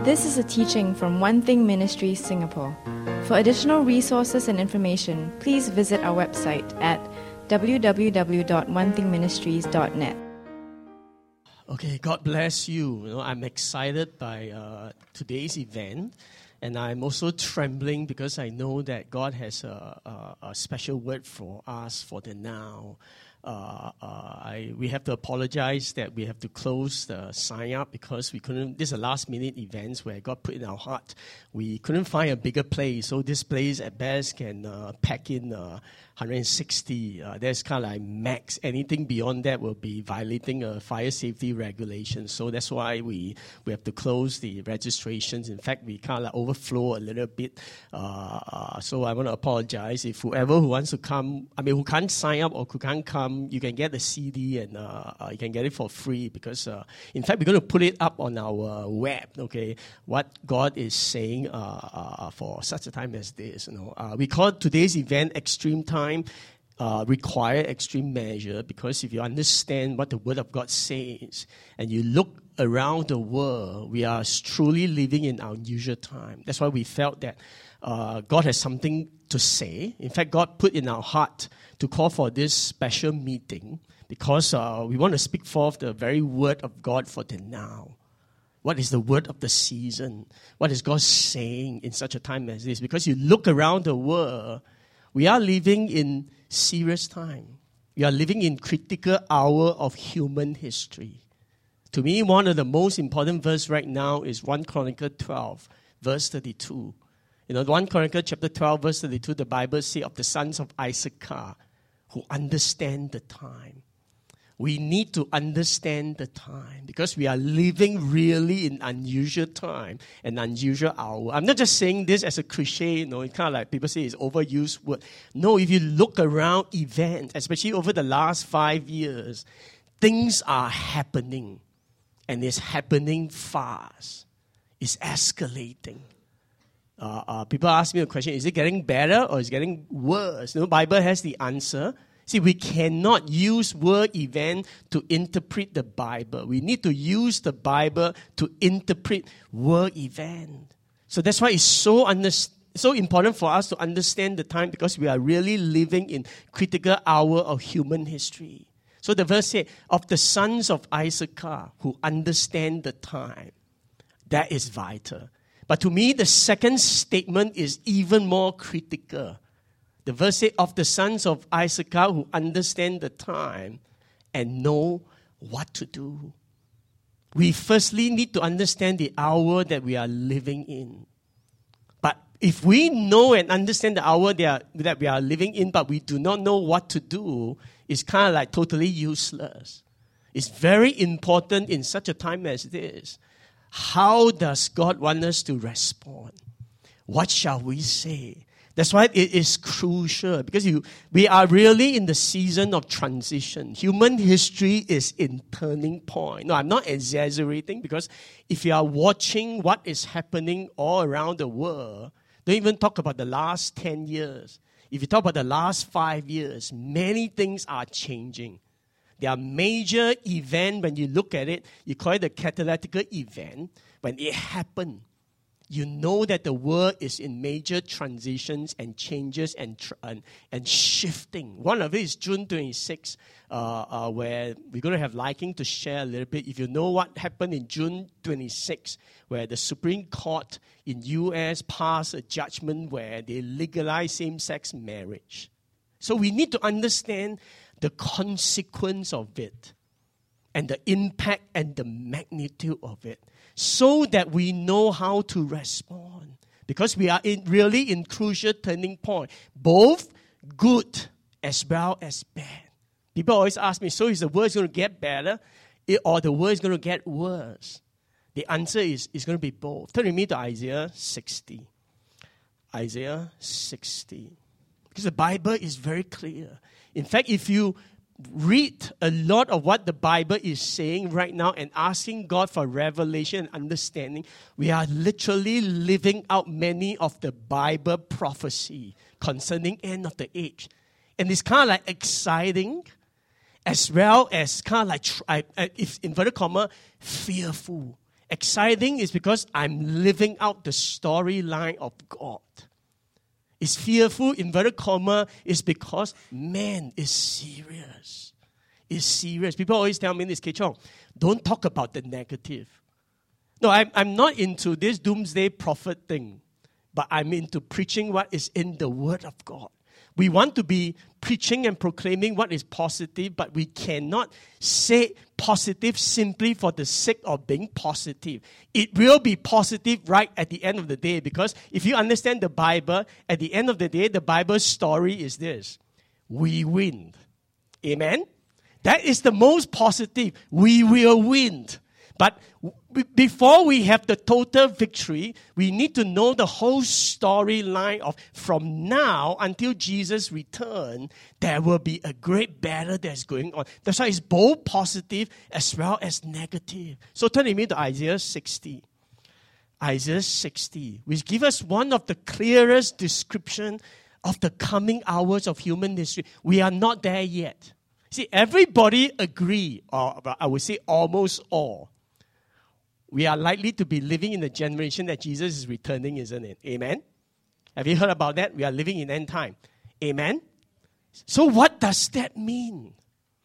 This is a teaching from One Thing Ministries, Singapore. For additional resources and information, please visit our website at www.onethingministries.net. Okay, God bless you. I'm excited by today's event, and I'm also trembling because I know that God has a special word for us for the now. We have to apologize that we have to close the sign up because we couldn't. This is a last minute events where God put in our heart. We couldn't find a bigger place, so this place at best can pack in 160. That's kind of like max. Anything beyond that will be violating a fire safety regulation. So that's why we have to close the registrations. In fact, we kind of like overflow a little bit. So I want to apologize if whoever who wants to come, who can't sign up or who can't come, you can get the CD and you can get it for free because, in fact, we're going to put it up on our web, okay, what God is saying for such a time as this. We call today's event Extreme Time, require extreme measure, because if you understand what the Word of God says and you look around the world, we are truly living in unusual time. That's why we felt that God has something to say. In fact, God put in our heart to call for this special meeting because we want to speak forth the very word of God for the now. What is the word of the season? What is God saying in such a time as this? Because you look around the world, we are living in serious time. We are living in critical hour of human history. To me, one of the most important verse right now is 1 Chronicles 12, verse 32. 1 Chronicles chapter 12, verse 32, the Bible says of the sons of Issachar who understand the time. We need to understand the time because we are living really in unusual time and unusual hour. I'm not just saying this as a cliche, it's kind of like people say it's overused word. No, if you look around events, especially over the last 5 years, things are happening and it's happening fast. It's escalating. People ask me a question, is it getting better or is it getting worse? The Bible has the answer. See, we cannot use word event to interpret the Bible. We need to use the Bible to interpret word event. So that's why it's so important for us to understand the time because we are really living in critical hour of human history. So the verse says, of the sons of Issachar who understand the time. That is vital. But to me, the second statement is even more critical. The verse says, of the sons of Issachar who understand the time and know what to do. We firstly need to understand the hour that we are living in. But if we know and understand the hour that we are living in, but we do not know what to do, it's kind of like totally useless. It's very important in such a time as this. How does God want us to respond? What shall we say? That's why it is crucial because we are really in the season of transition. Human history is in turning point. No, I'm not exaggerating because if you are watching what is happening all around the world, don't even talk about the last 10 years. If you talk about the last 5 years, many things are changing. There are major events, when you look at it, you call it a catalytic event. When it happened, you know that the world is in major transitions and changes and shifting. One of it is June 26, where we're going to have liking to share a little bit. If you know what happened in June 26, where the Supreme Court in U.S. passed a judgment where they legalized same-sex marriage. So we need to understand the consequence of it and the impact and the magnitude of it so that we know how to respond. Because we are really in crucial turning point, both good as well as bad. People always ask me, so is the world going to get better or the world is going to get worse? The answer is it's going to be both. Turn with me to Isaiah 60. Isaiah 60. Because the Bible is very clear. In fact, if you read a lot of what the Bible is saying right now and asking God for revelation and understanding, we are literally living out many of the Bible prophecy concerning end of the age. And it's kind of like exciting as well as kind of like, if inverted comma, fearful. Exciting is because I'm living out the storyline of God. It's fearful, inverted comma, is because man is serious. It's serious. People always tell me this, Kay Chong, don't talk about the negative. No, I'm not into this doomsday prophet thing, but I'm into preaching what is in the Word of God. We want to be preaching and proclaiming what is positive, but we cannot say positive simply for the sake of being positive. It will be positive right at the end of the day, because if you understand the Bible, at the end of the day, the Bible's story is this: we win. Amen? That is the most positive. We will win. But before we have the total victory, we need to know the whole storyline of from now until Jesus' return, there will be a great battle that's going on. That's why it's both positive as well as negative. So turn with me to Isaiah 60. Isaiah 60, which gives us one of the clearest description of the coming hours of human history. We are not there yet. See, everybody agree, or I would say almost all, we are likely to be living in the generation that Jesus is returning, isn't it? Amen? Have you heard about that? We are living in end time. Amen? So what does that mean?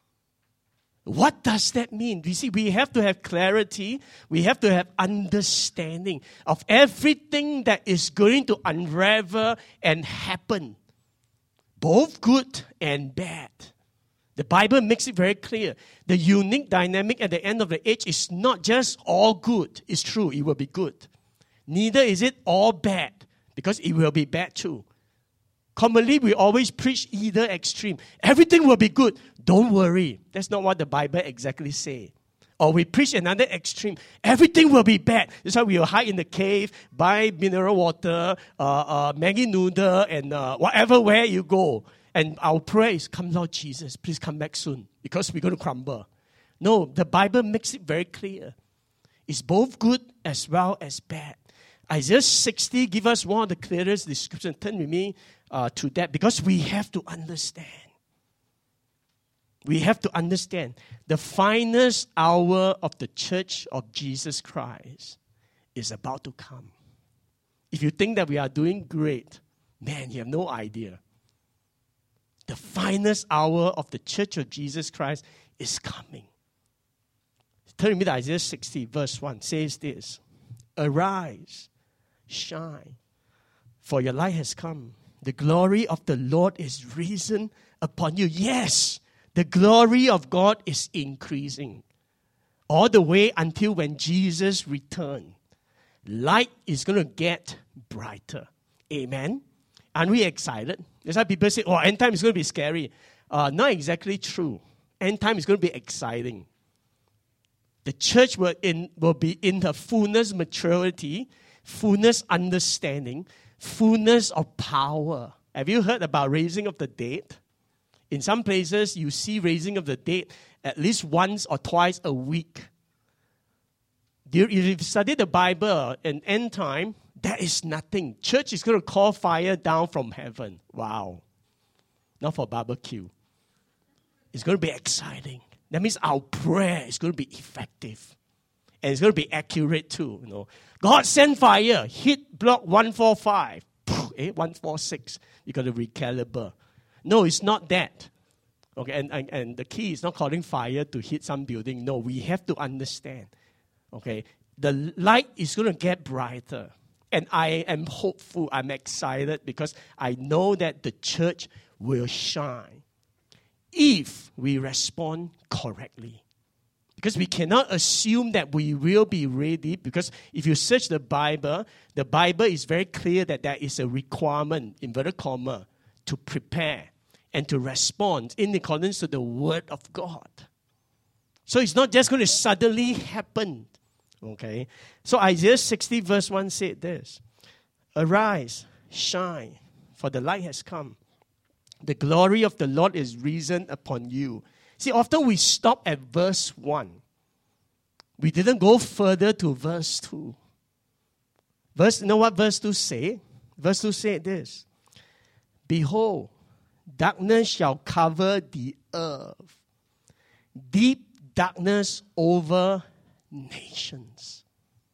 What does that mean? You see, we have to have clarity. We have to have understanding of everything that is going to unravel and happen, both good and bad. The Bible makes it very clear. The unique dynamic at the end of the age is not just all good. It's true, it will be good. Neither is it all bad, because it will be bad too. Commonly, we always preach either extreme. Everything will be good. Don't worry. That's not what the Bible exactly says. Or we preach another extreme. Everything will be bad. That's why we will hide in the cave, buy mineral water, Maggi noodle, and whatever where you go. And our prayer is, come Lord Jesus, please come back soon, because we're going to crumble. No, the Bible makes it very clear. It's both good as well as bad. Isaiah 60 gives us one of the clearest descriptions. Turn with me to that, because we have to understand. We have to understand the finest hour of the Church of Jesus Christ is about to come. If you think that we are doing great, man, you have no idea. The finest hour of the Church of Jesus Christ is coming. Turn with me to Isaiah 60, verse 1. Says this: Arise, shine, for your light has come. The glory of the Lord is risen upon you. Yes, the glory of God is increasing all the way until when Jesus returns. Light is going to get brighter. Amen. Aren't we excited? That's why people say, oh, end time is going to be scary. Not exactly true. End time is going to be exciting. The church will be in the fullness maturity, fullness understanding, fullness of power. Have you heard about raising of the dead? In some places, you see raising of the dead at least once or twice a week. If you study the Bible in end time, that is nothing. Church is going to call fire down from heaven. Wow. Not for barbecue. It's going to be exciting. That means our prayer is going to be effective. And it's going to be accurate too. You know, God send fire. Hit block 145. 146. You got to recalibrate. No, it's not that. Okay, and the key is not calling fire to hit some building. No, we have to understand. Okay, the light is going to get brighter. And I am hopeful, I'm excited, because I know that the church will shine if we respond correctly. Because we cannot assume that we will be ready, because if you search the Bible is very clear that there is a requirement, inverted comma, to prepare and to respond in accordance to the Word of God. So it's not just going to suddenly happen. Okay, so Isaiah 60 verse 1 said this: Arise, shine, for the light has come. The glory of the Lord is risen upon you. See, often we stop at verse 1. We didn't go further to verse 2. You know what verse 2 say? Verse 2 said this: Behold, darkness shall cover the earth, deep darkness over nations.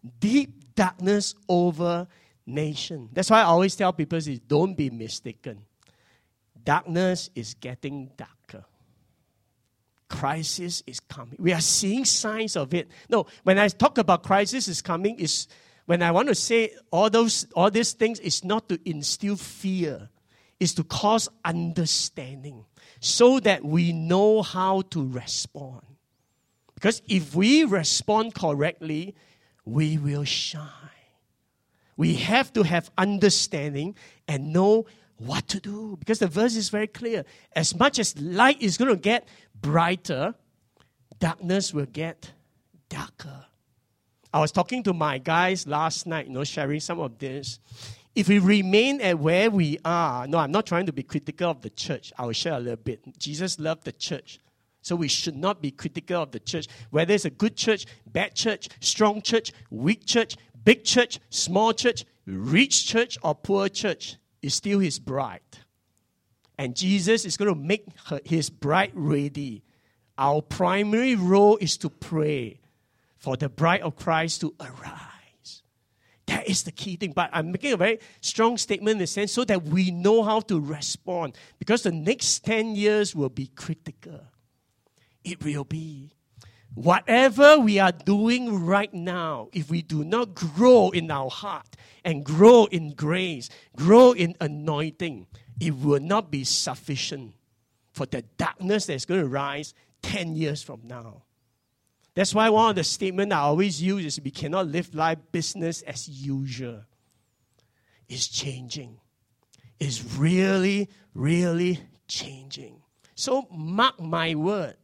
Deep darkness over nation. That's why I always tell people is don't be mistaken. Darkness is getting darker. Crisis is coming. We are seeing signs of it. No, when I talk about crisis is coming, is when I want to say all these things, is not to instill fear. It's to cause understanding so that we know how to respond. Because if we respond correctly, we will shine. We have to have understanding and know what to do. Because the verse is very clear. As much as light is going to get brighter, darkness will get darker. I was talking to my guys last night, sharing some of this. If we remain at where we are, no, I'm not trying to be critical of the church. I will share a little bit. Jesus loved the church. So we should not be critical of the church. Whether it's a good church, bad church, strong church, weak church, big church, small church, rich church, or poor church, is still his bride. And Jesus is going to make his bride ready. Our primary role is to pray for the bride of Christ to arise. That is the key thing. But I'm making a very strong statement in the sense so that we know how to respond. Because the next 10 years will be critical. It will be. Whatever we are doing right now, if we do not grow in our heart and grow in grace, grow in anointing, it will not be sufficient for the darkness that's going to rise 10 years from now. That's why one of the statements I always use is we cannot live life business as usual. It's changing. It's really, really changing. So mark my word.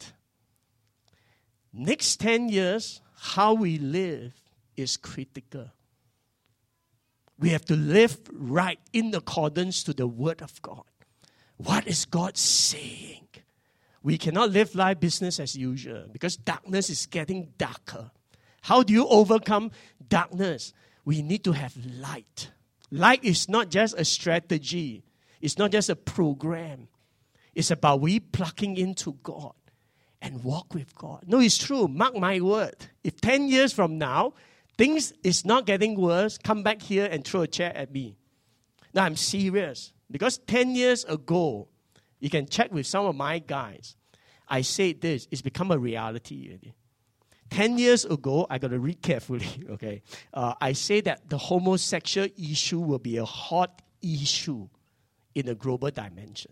Next 10 years, how we live is critical. We have to live right in accordance to the Word of God. What is God saying? We cannot live life business as usual because darkness is getting darker. How do you overcome darkness? We need to have light. Light is not just a strategy. It's not just a program. It's about we plugging into God and walk with God. No, it's true. Mark my word. If 10 years from now, things is not getting worse, come back here and throw a chair at me. Now, I'm serious. Because 10 years ago, you can check with some of my guys, I said this, it's become a reality already. 10 years ago, I got to read carefully, okay? I say that the homosexual issue will be a hot issue in a global dimension.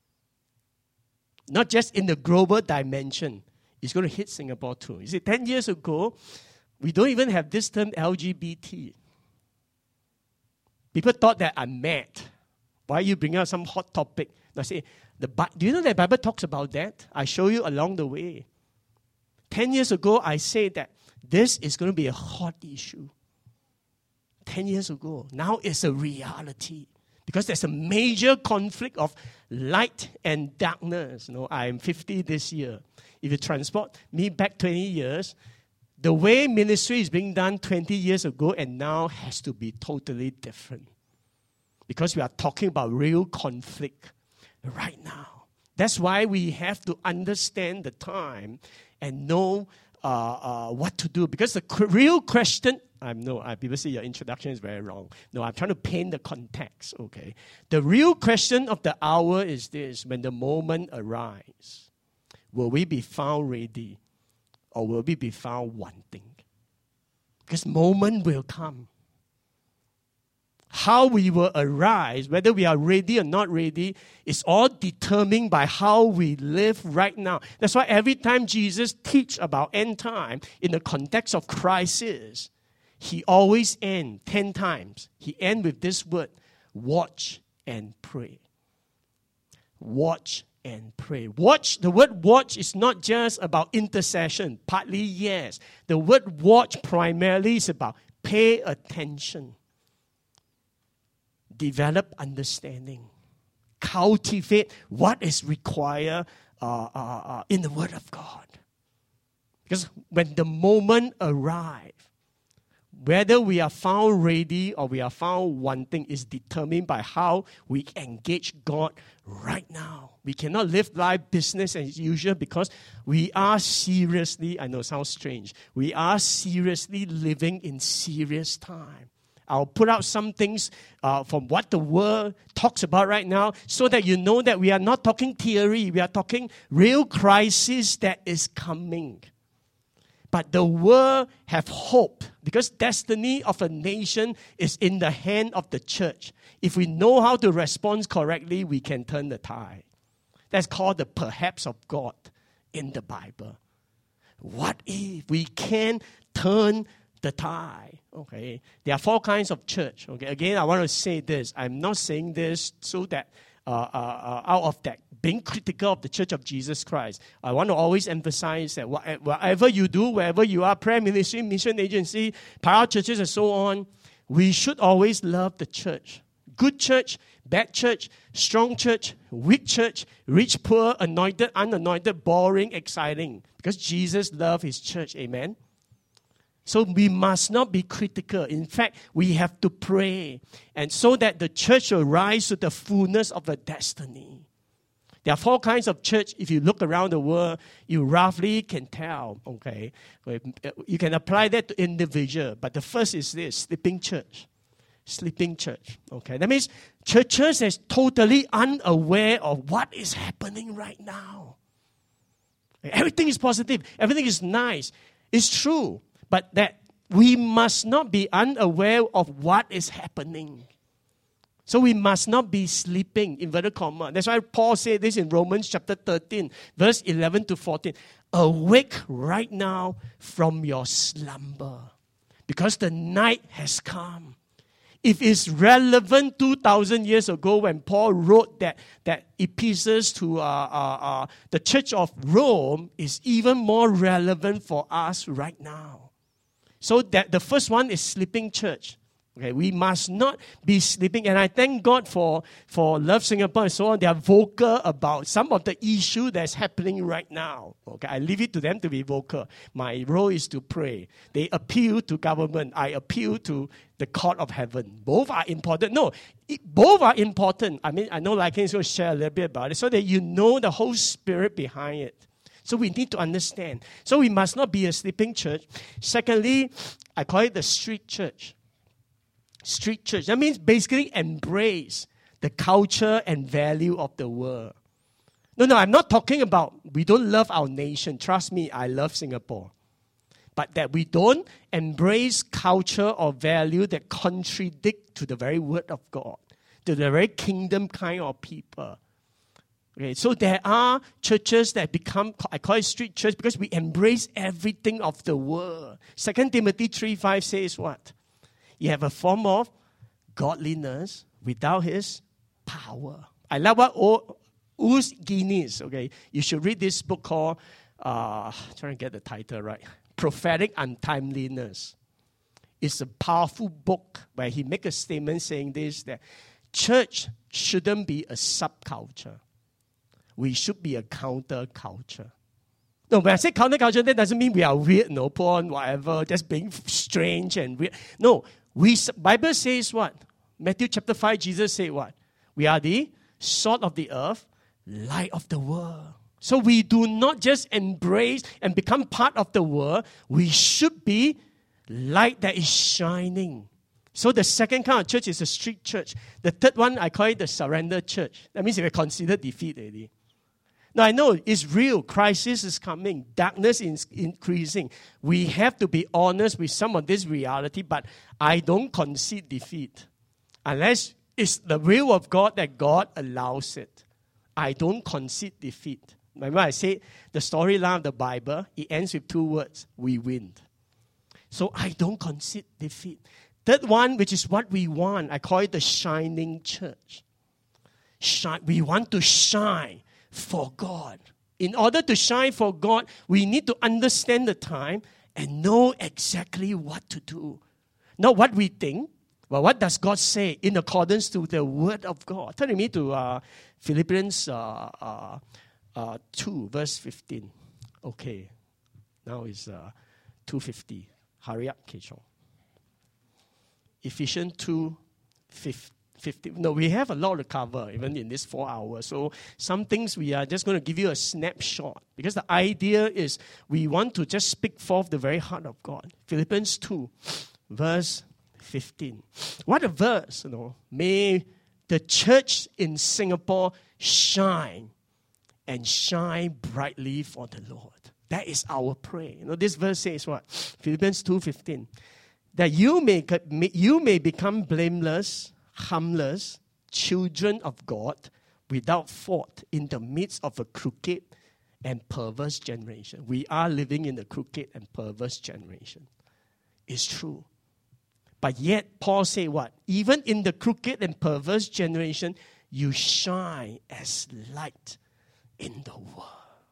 Not just in the global dimension, it's going to hit Singapore too. You see, 10 years ago, we don't even have this term LGBT. People thought that I'm mad. Why you bring out some hot topic? I say, do you know that the Bible talks about that? I show you along the way. 10 years ago, I said that this is going to be a hot issue. 10 years ago. Now it's a reality. Because there's a major conflict of light and darkness. I'm 50 this year. If you transport me back 20 years, the way ministry is being done 20 years ago and now has to be totally different. Because we are talking about real conflict right now. That's why we have to understand the time and know what to do. Because the real question, people say your introduction is very wrong. No, I'm trying to paint the context, okay? The real question of the hour is this: when the moment arrives, will we be found ready or will we be found wanting? Because moment will come. How we will arise, whether we are ready or not ready, is all determined by how we live right now. That's why every time Jesus teaches about end time in the context of crisis, he always ends 10 times. He ends with this word: watch and pray. Watch and pray. Watch, the word watch is not just about intercession. Partly, yes. The word watch primarily is about pay attention. Develop understanding. Cultivate what is required in the Word of God. Because when the moment arrives, Whether we are found ready or we are found wanting is determined by how we engage God right now. We cannot live life business as usual because we are seriously, I know it sounds strange, we are seriously living in serious time. I'll put out some things from what the world talks about right now so that you know that we are not talking theory. We are talking real crisis that is coming. But the world have hope because destiny of a nation is in the hand of the church. If we know how to respond correctly, we can turn the tide. That's called the perhaps of God in the Bible. What if we can turn the tide? Okay, there are 4 kinds of church. Okay, again, I want to say this. I'm not saying this so that out of that being critical of the Church of Jesus Christ. I want to always emphasize that whatever you do, wherever you are, prayer ministry, mission agency, para churches, and so on, we should always love the church. Good church, bad church, strong church, weak church, rich, poor, anointed, unanointed, boring, exciting. Because Jesus loved his church. Amen. So we must not be critical. In fact, we have to pray. And so that the church will rise to the fullness of the destiny. There are 4 kinds of church. If you look around the world, you roughly can tell. Okay, you can apply that to individual. But the first is this, sleeping church. Sleeping church. Okay, that means churches is totally unaware of what is happening right now. Everything is positive. Everything is nice. It's true. But that we must not be unaware of what is happening. So we must not be sleeping, inverted comma. That's why Paul said this in Romans chapter 13, verse 11 to 14. Awake right now from your slumber, because the night has come. If it's relevant 2,000 years ago when Paul wrote that epistles to the Church of Rome, is even more relevant for us right now. So that the first one is sleeping church. Okay, we must not be sleeping. And I thank God for Love Singapore and so on. They are vocal about some of the issue that's happening right now. Okay, I leave it to them to be vocal. My role is to pray. They appeal to government. I appeal to the court of heaven. Both are important. No, both are important. I mean, I know Lycan is going to share a little bit about it so that you know the whole spirit behind it. So we need to understand. So we must not be a sleeping church. Secondly, I call it the street church. Street church. That means basically embrace the culture and value of the world. No, I'm not talking about we don't love our nation. Trust me, I love Singapore. But that we don't embrace culture or value that contradict to the very word of God, to the very kingdom kind of people. Okay, so there are churches that become, I call it street church because we embrace everything of the world. 2 Timothy 3:5 says what? You have a form of godliness without his power. I love what Us Guinness, okay? You should read this book called, trying to get the title right, Prophetic Untimeliness. It's a powerful book where he makes a statement saying this, that church shouldn't be a subculture. We should be a counterculture. No, when I say counterculture, that doesn't mean we are weird, no porn, whatever, just being strange and weird. No, Bible says what? Matthew chapter 5, Jesus said what? We are the salt of the earth, light of the world. So we do not just embrace and become part of the world. We should be light that is shining. So the second kind of church is a street church. The third one, I call it the surrender church. That means we consider defeat already. Now, I know it's real. Crisis is coming. Darkness is increasing. We have to be honest with some of this reality, but I don't concede defeat. Unless it's the will of God that God allows it. I don't concede defeat. Remember I said the storyline of the Bible, it ends with 2 words, we win. So I don't concede defeat. Third one, which is what we want, I call it the shining church. We want to shine for God. In order to shine for God, we need to understand the time and know exactly what to do. Not what we think, but what does God say in accordance to the Word of God. Turn with me to Philippians 2, verse 15. Okay, now it's 2:50. Hurry up, Kechong. Ephesians 2:15. No, we have a lot to cover, even in this 4 hours. So some things we are just going to give you a snapshot. Because the idea is we want to just speak forth the very heart of God. Philippians 2, verse 15. What a verse, May the church in Singapore shine and shine brightly for the Lord. That is our prayer. This verse says what? Philippians 2:15. That you may become blameless, harmless, children of God, without fault in the midst of a crooked and perverse generation. We are living in a crooked and perverse generation. It's true. But yet, Paul said what? Even in the crooked and perverse generation, you shine as light in the world.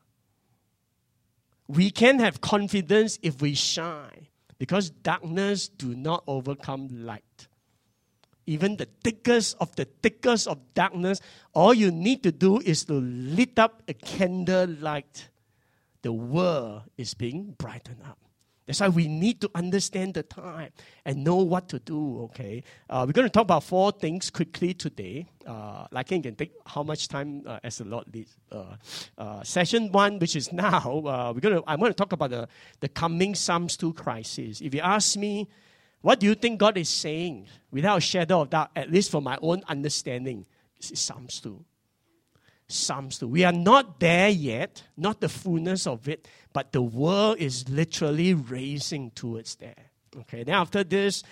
We can have confidence if we shine, because darkness do not overcome light. Even the thickest of darkness, all you need to do is to lit up a candle light. The world is being brightened up. That's why we need to understand the time and know what to do, okay? We're going to talk about 4 things quickly today. Like you can take how much time as the Lord leads. Session 1, which is now, I'm going to talk about the coming Psalms 2 crisis. If you ask me, what do you think God is saying? Without a shadow of doubt, at least from my own understanding, this is Psalms 2. Psalms 2. We are not there yet, not the fullness of it, but the world is literally racing towards there. Okay, then after this,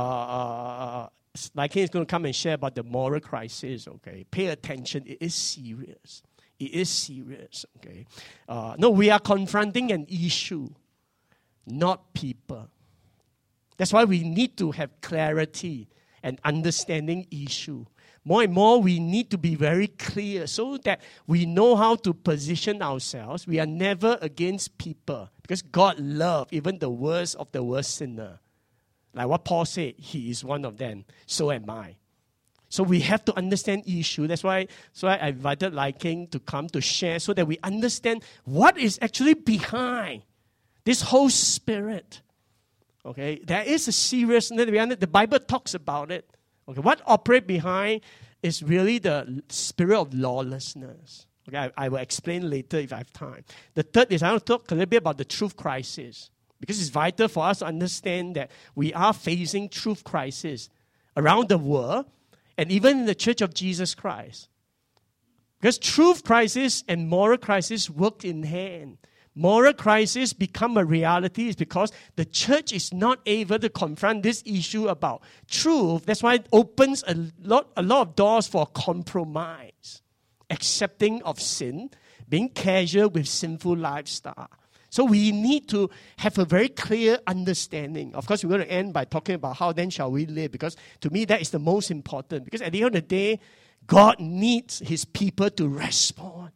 like he's going to come and share about the moral crisis. Okay, pay attention. It is serious. It is serious. Okay, no, we are confronting an issue, not people. That's why we need to have clarity and understanding issue. More and more, we need to be very clear so that we know how to position ourselves. We are never against people because God loves even the worst of the worst sinner. Like what Paul said, he is one of them. So am I. So we have to understand issue. That's why I invited Lai King to come to share so that we understand what is actually behind this whole spirit. Okay, there is a seriousness. The Bible talks about it. Okay, what operates behind is really the spirit of lawlessness. Okay, I will explain later if I have time. The third is I want to talk a little bit about the truth crisis, because it's vital for us to understand that we are facing truth crisis around the world and even in the Church of Jesus Christ. Because truth crisis and moral crisis work in hand. Moral crisis become a reality is because the church is not able to confront this issue about truth. That's why it opens a lot of doors for compromise, accepting of sin, being casual with sinful lifestyle. So we need to have a very clear understanding. Of course, we're going to end by talking about how then shall we live, because to me that is the most important. Because at the end of the day, God needs His people to respond.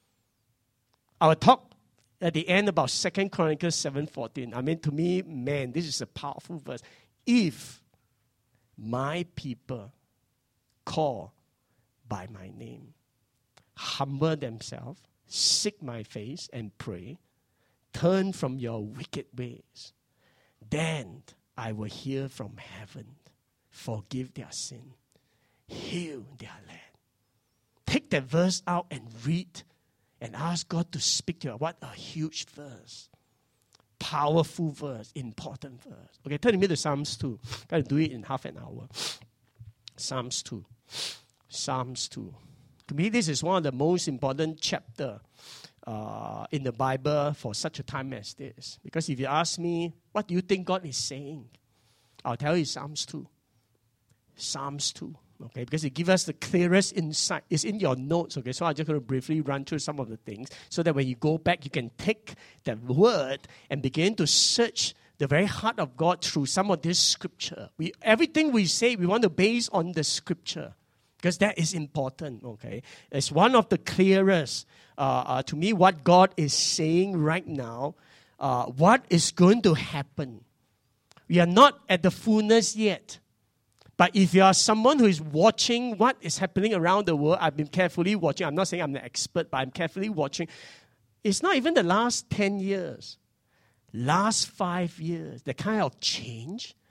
Our talk at the end about 2 Chronicles 7:14. I mean, to me, man, this is a powerful verse. If my people call by my name, humble themselves, seek my face and pray, turn from your wicked ways, then I will hear from heaven, forgive their sin, heal their land. Take that verse out and read and ask God to speak to you. What a huge verse. Powerful verse. Important verse. Okay, turn me to Psalms 2. Got to do it in half an hour. Psalms 2. Psalms 2. To me, this is one of the most important chapters in the Bible for such a time as this. Because if you ask me, what do you think God is saying? I'll tell you Psalms 2. Psalms 2. Okay, because it gives us the clearest insight. It's in your notes, okay? So I'm just going to briefly run through some of the things so that when you go back, you can take that word and begin to search the very heart of God through some of this scripture. Everything we say, we want to base on the scripture because that is important, okay? It's one of the clearest, to me, what God is saying right now, what is going to happen. We are not at the fullness yet. But if you are someone who is watching what is happening around the world, I've been carefully watching. I'm not saying I'm an expert, but I'm carefully watching. It's not even the last 10 years. Last 5 years, the kind of change,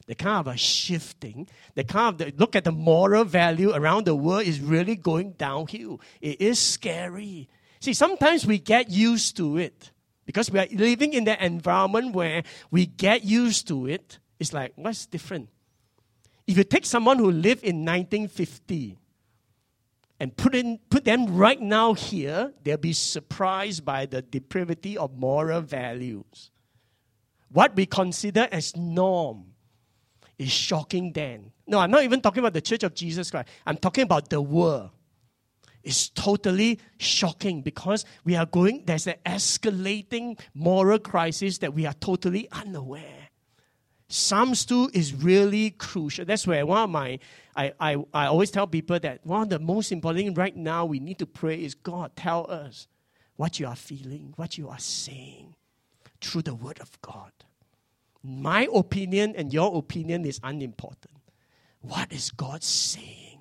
the kind of a shifting, look at the moral value around the world is really going downhill. It is scary. See, sometimes we get used to it because we are living in that environment where we get used to it. It's like, what's different? If you take someone who lived in 1950 and put them right now here, they'll be surprised by the depravity of moral values. What we consider as norm is shocking then. No, I'm not even talking about the Church of Jesus Christ. I'm talking about the world. It's totally shocking because there's an escalating moral crisis that we are totally unaware. Psalms 2 is really crucial. That's where I always tell people that one of the most important things right now we need to pray is, God, tell us what you are feeling, what you are saying through the Word of God. My opinion and your opinion is unimportant. What is God saying?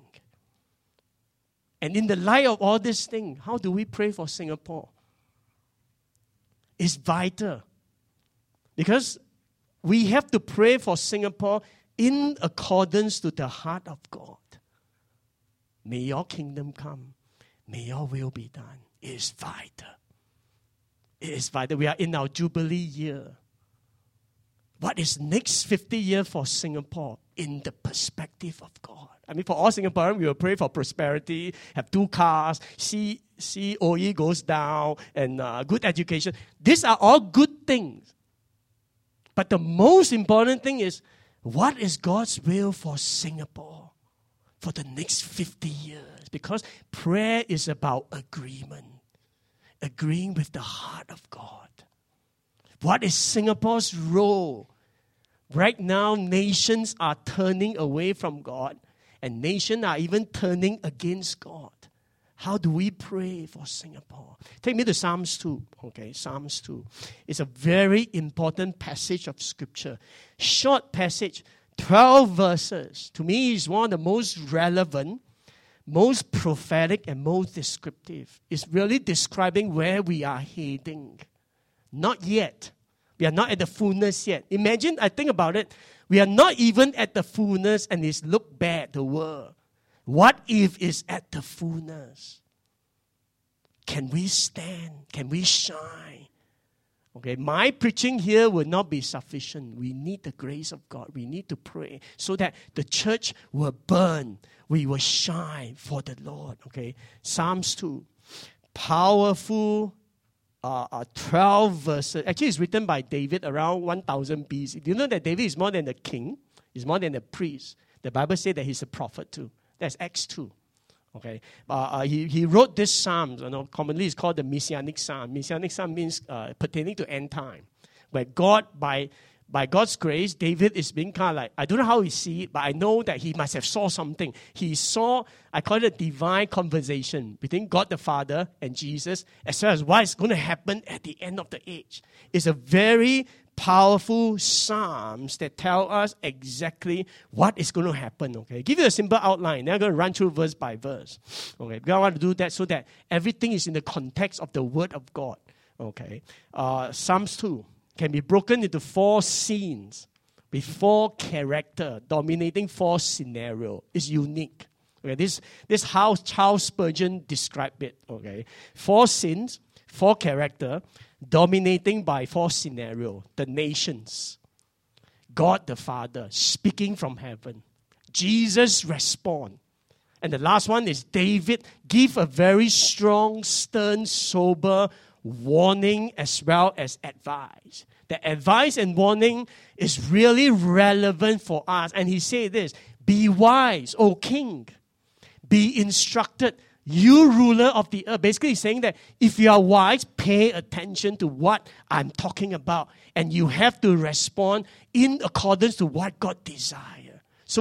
And in the light of all this thing, how do we pray for Singapore? It's vital. Because we have to pray for Singapore in accordance to the heart of God. May your kingdom come. May your will be done. It is vital. It is vital. We are in our Jubilee year. What is next 50 years for Singapore in the perspective of God? I mean, for all Singaporeans, we will pray for prosperity, have 2 cars, see OE goes down, and good education. These are all good things. But the most important thing is, what is God's will for Singapore for the next 50 years? Because prayer is about agreement, agreeing with the heart of God. What is Singapore's role? Right now, nations are turning away from God, and nations are even turning against God. How do we pray for Singapore? Take me to Psalms 2. Okay, Psalms 2. It's a very important passage of Scripture. Short passage, 12 verses. To me, it's one of the most relevant, most prophetic, and most descriptive. It's really describing where we are heading. Not yet. We are not at the fullness yet. Imagine, I think about it, we are not even at the fullness and it's look bad, the world. What if it's at the fullness? Can we stand? Can we shine? Okay, my preaching here will not be sufficient. We need the grace of God. We need to pray so that the church will burn. We will shine for the Lord. Okay, Psalms 2. Powerful 12 verses. Actually, it's written by David around 1000 BC. Do you know that David is more than a king? He's more than a priest. The Bible says that he's a prophet too. That's Acts 2. Okay, he wrote this psalm. Commonly it's called the Messianic Psalm. Messianic Psalm means pertaining to end time, where God, by God's grace, David is being kind of like, I don't know how he see it, but I know that he must have saw something. He saw, I call it a divine conversation between God the Father and Jesus, as well as what is going to happen at the end of the age. It's a very powerful psalms that tell us exactly what is going to happen. Okay, give you a simple outline. Then I'm going to run through verse by verse. Okay, we want to do that so that everything is in the context of the Word of God. Okay, Psalms 2 can be broken into 4 scenes with 4 character, dominating 4 scenario. It's unique. Okay, this how Charles Spurgeon described it. Okay, 4 scenes, 4 character, dominating by 4 scenario. The nations, God the Father speaking from heaven, Jesus respond, and the last one is David give a very strong, stern, sober warning as well as advice. The advice and warning is really relevant for us. And he said this, be wise, O king. Be instructed, you ruler of the earth. Basically he's saying that if you are wise, pay attention to what I'm talking about. And you have to respond in accordance to what God desires. So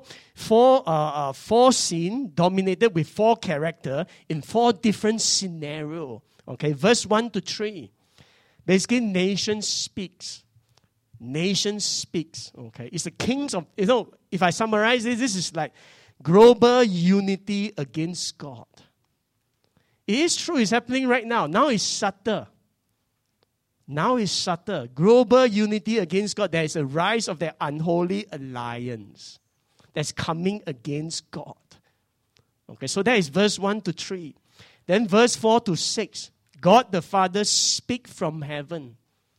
four scene dominated with 4 character in 4 different scenarios. Okay, verse 1 to 3. Basically, nation speaks. Nation speaks. Okay, it's the kings of, if I summarize this is like global unity against God. It is true, it's happening right now. Now it's subtle. Now it's subtle. Global unity against God. There is a rise of the unholy alliance that's coming against God. Okay, so that is verse 1 to 3. Then verse 4 to 6. God the Father speak from heaven.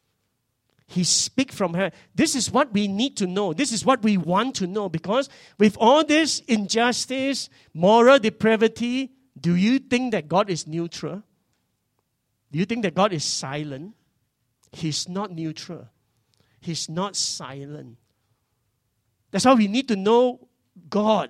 He speak from heaven. This is what we need to know. This is what we want to know. Because with all this injustice, moral depravity, do you think that God is neutral? Do you think that God is silent? He's not neutral. He's not silent. That's why we need to know God.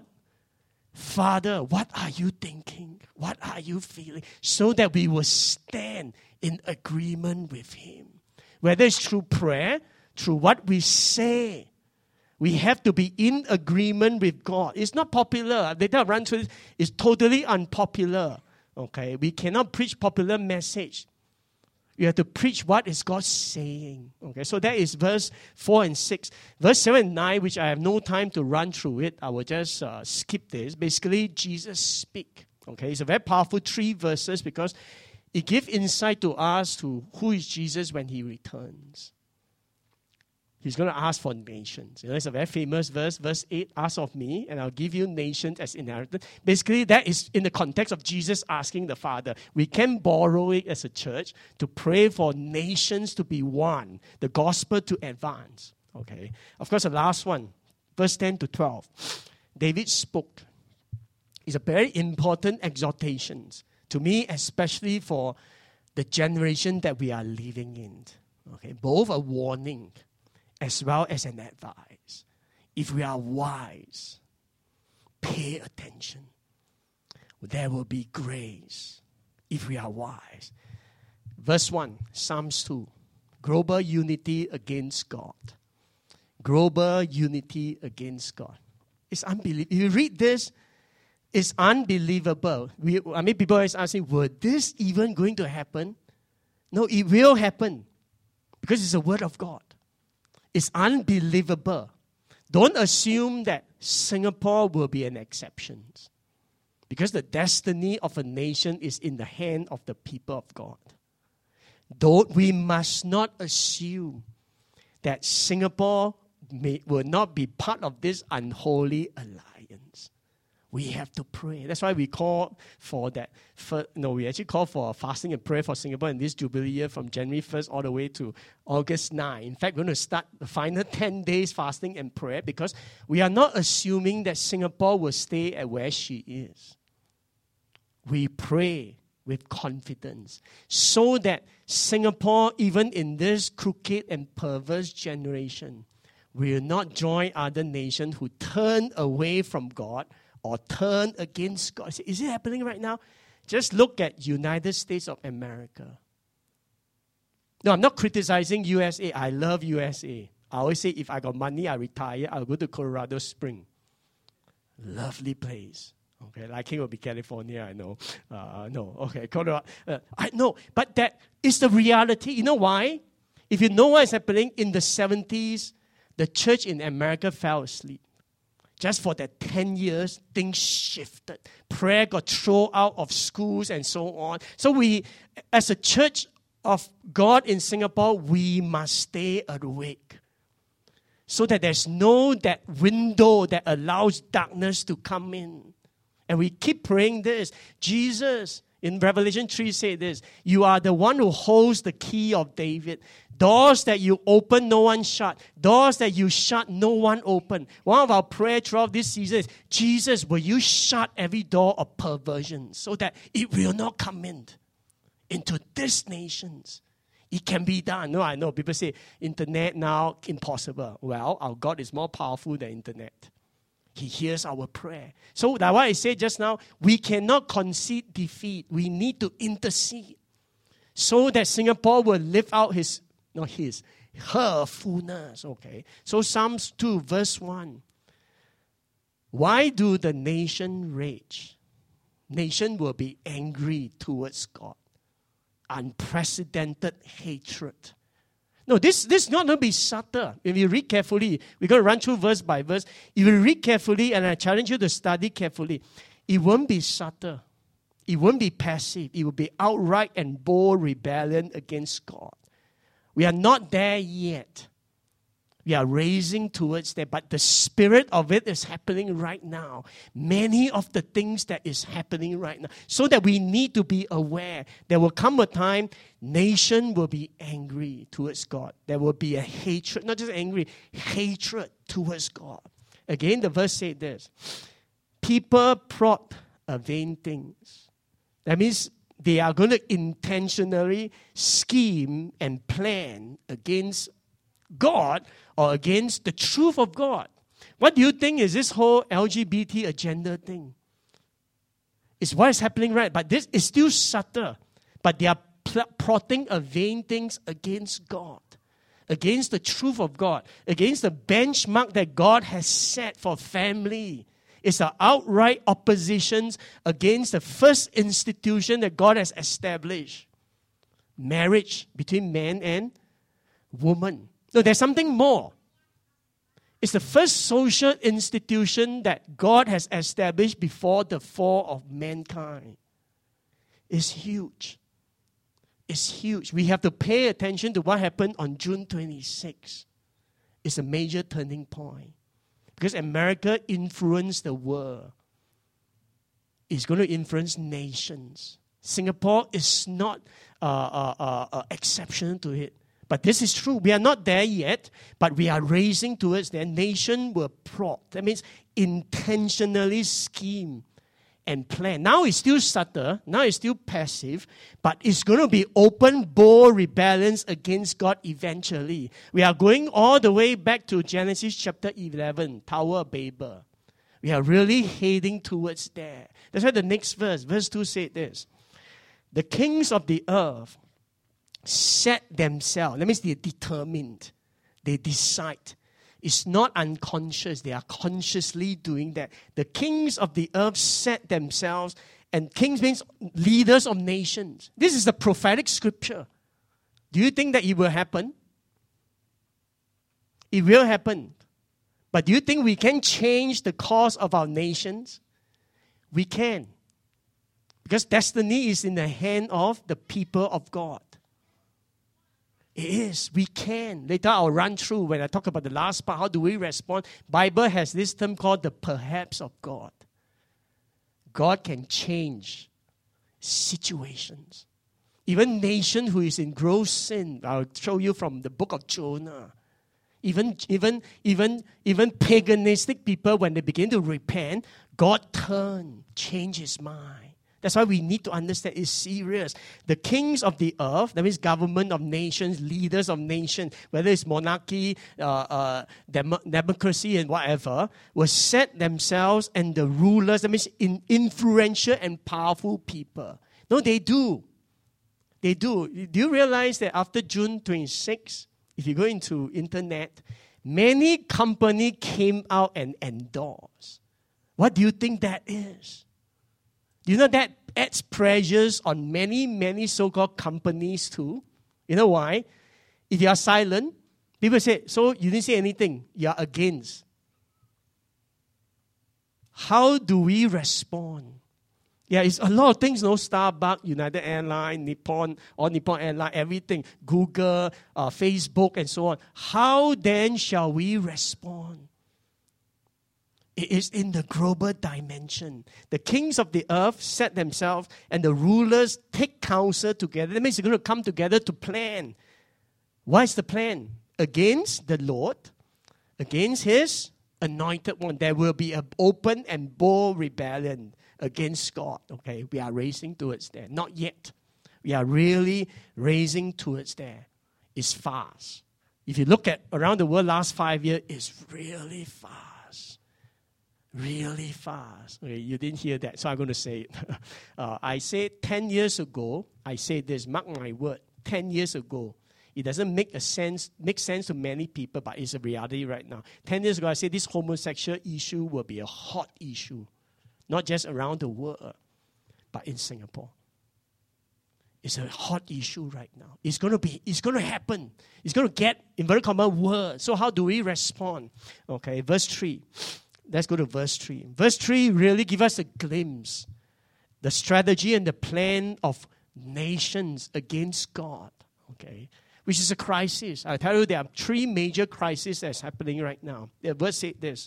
Father, what are you thinking? What are you feeling? So that we will stand in agreement with Him. Whether it's through prayer, through what we say, we have to be in agreement with God. It's not popular. Later I run through this. It's totally unpopular. Okay, we cannot preach popular message. You have to preach what is God saying. Okay, so that is verse 4 and 6. Verse 7 and 9, which I have no time to run through it. I will just skip this. Basically, Jesus speak. Okay, it's a very powerful 3 verses because it gives insight to us to who is Jesus when He returns. He's going to ask for nations. It's a very famous verse. Verse 8, ask of me, and I'll give you nations as inheritance. Basically, that is in the context of Jesus asking the Father. We can borrow it as a church to pray for nations to be one, the gospel to advance. Okay. Of course, the last one, verse 10 to 12. David spoke. It's a very important exhortation to me, especially for the generation that we are living in. Okay. Both a warning as well as an advice. If we are wise, pay attention. There will be grace if we are wise. Verse 1, Psalms 2. Global unity against God. Global unity against God. It's unbelievable. If you read this, it's unbelievable. People are asking, were this even going to happen? No, it will happen. Because it's the word of God. It's unbelievable. Don't assume that Singapore will be an exception. Because the destiny of a nation is in the hand of the people of God. We must not assume that Singapore will not be part of this unholy alliance. We have to pray. That's why we call for that. We actually call for fasting and prayer for Singapore in this Jubilee year from January 1st all the way to August 9. In fact, we're going to start the final 10 days fasting and prayer because we are not assuming that Singapore will stay at where she is. We pray with confidence so that Singapore, even in this crooked and perverse generation, will not join other nations who turn away from God or turn against God. Is it happening right now? Just look at United States of America. No, I'm not criticizing USA. I love USA. I always say if I got money, I retire, I'll go to Colorado Springs. Lovely place. Okay, liking will be California, I know. No, okay, Colorado. I know, but that is the reality. You know why? If you know what is happening, in the 70s, the church in America fell asleep. Just for that 10 years, things shifted. Prayer got thrown out of schools and so on. So we, as a church of God in Singapore, we must stay awake. So that there's no that window that allows darkness to come in. And we keep praying this. Jesus, in Revelation 3, said this, you are the one who holds the key of David. Doors that you open, no one shut. Doors that you shut, no one open. One of our prayer throughout this season is, Jesus, will you shut every door of perversion so that it will not come into these nations? It can be done. No, I know. People say, internet now, impossible. Well, our God is more powerful than internet. He hears our prayer. So that's why I said just now, we cannot concede defeat. We need to intercede so that Singapore will live out her fullness. Okay. So Psalms 2 verse 1. Why do the nation rage? Nation will be angry towards God. Unprecedented hatred. No, this is not going to be subtle. If you read carefully, we're going to run through verse by verse. If you read carefully, and I challenge you to study carefully, it won't be subtle. It won't be passive. It will be outright and bold rebellion against God. We are not there yet. We are raising towards there, but the spirit of it is happening right now. Many of the things that is happening right now. So that we need to be aware. There will come a time, nation will be angry towards God. There will be a hatred, not just angry, hatred towards God. Again, the verse said this. People plot vain things. That means they are going to intentionally scheme and plan against God or against the truth of God. What do you think is this whole LGBT agenda thing? It's what is happening, right? But this is still subtle. But they are plotting vain things against God, against the truth of God, against the benchmark that God has set for family. It's an outright opposition against the first institution that God has established. Marriage between man and woman. No, there's something more. It's the first social institution that God has established before the fall of mankind. It's huge. It's huge. We have to pay attention to what happened on June 26. It's a major turning point. Because America influenced the world. It's going to influence nations. Singapore is not an exception to it. But this is true. We are not there yet, but we are racing towards their nation will plot. That means intentionally scheme and plan. Now it's still subtle. Now it's still passive. But it's going to be open, bold rebellions against God eventually. We are going all the way back to Genesis chapter 11, Tower of Babel. We are really heading towards there. That's why the next verse, verse 2 said this. The kings of the earth set themselves. That means they are determined. They decide. It's not unconscious. They are consciously doing that. The kings of the earth set themselves. And kings means leaders of nations. This is the prophetic scripture. Do you think that it will happen? It will happen. But do you think we can change the course of our nations? We can. Because destiny is in the hand of the people of God. It is. We can. Later I'll run through when I talk about the last part. How do we respond? Bible has this term called the perhaps of God. God can change situations. Even nation who is in gross sin. I'll show you from the book of Jonah. Even paganistic people, when they begin to repent, God change his mind. That's why we need to understand it's serious. The kings of the earth, that means government of nations, leaders of nations, whether it's monarchy, democracy and whatever, will set themselves and the rulers, that means influential and powerful people. No, they do. They do. Do you realize that after June 26, if you go into internet, many companies came out and endorsed. What do you think that is? You know that adds pressures on many so-called companies too. You know why? If you are silent, people say, so you didn't say anything. You are against. How do we respond? Yeah, it's a lot of things, no? Starbucks, United Airlines, Nippon Airlines, everything. Google, Facebook, and so on. How then shall we respond? It is in the global dimension. The kings of the earth set themselves and the rulers take counsel together. That means they're going to come together to plan. What is the plan? Against the Lord, against his anointed one. There will be an open and bold rebellion against God. Okay, we are racing towards there. Not yet. We are really racing towards there. It's fast. If you look at around the world last 5 years, it's really fast. Really fast. Okay, you didn't hear that, so I'm going to say it. I said 10 years ago, I said this, mark my word, 10 years ago. It doesn't make sense to many people, but it's a reality right now. 10 years ago, I said this homosexual issue will be a hot issue. Not just around the world, but in Singapore. It's a hot issue right now. It's going to happen. It's going to get, in very common words. So how do we respond? Okay, verse 3. Let's go to verse 3. Verse 3 really gives us a glimpse. The strategy and the plan of nations against God. Okay. which is a crisis. I tell you, there are 3 major crises that's happening right now. The verse said this.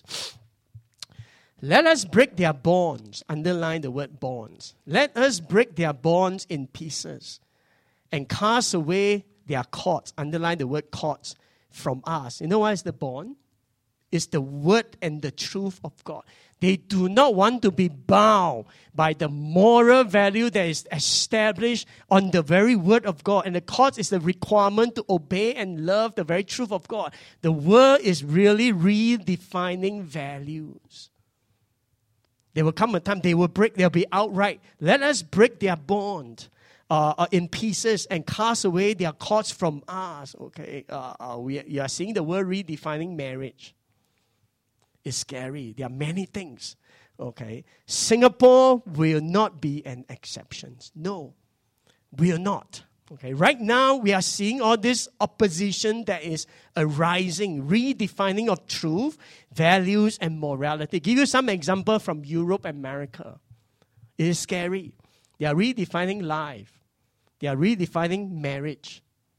Let us break their bonds. Underline the word bonds. Let us break their bonds in pieces and cast away their cords. Underline the word cords from us. You know what is the bond? It's the word and the truth of God. They do not want to be bound by the moral value that is established on the very word of God. And the cords is the requirement to obey and love the very truth of God. The word is really redefining values. There will come a time they will break, they'll be outright. Let us break their bond in pieces and cast away their cords from us. Okay, you are seeing the word redefining marriage. It's scary. There are many things. Okay, Singapore will not be an exception. No, will not. Okay, right now we are seeing all this opposition that is arising, redefining of truth, values, and morality. Give you some example from Europe and America. It is scary. They are redefining life. They are redefining marriage.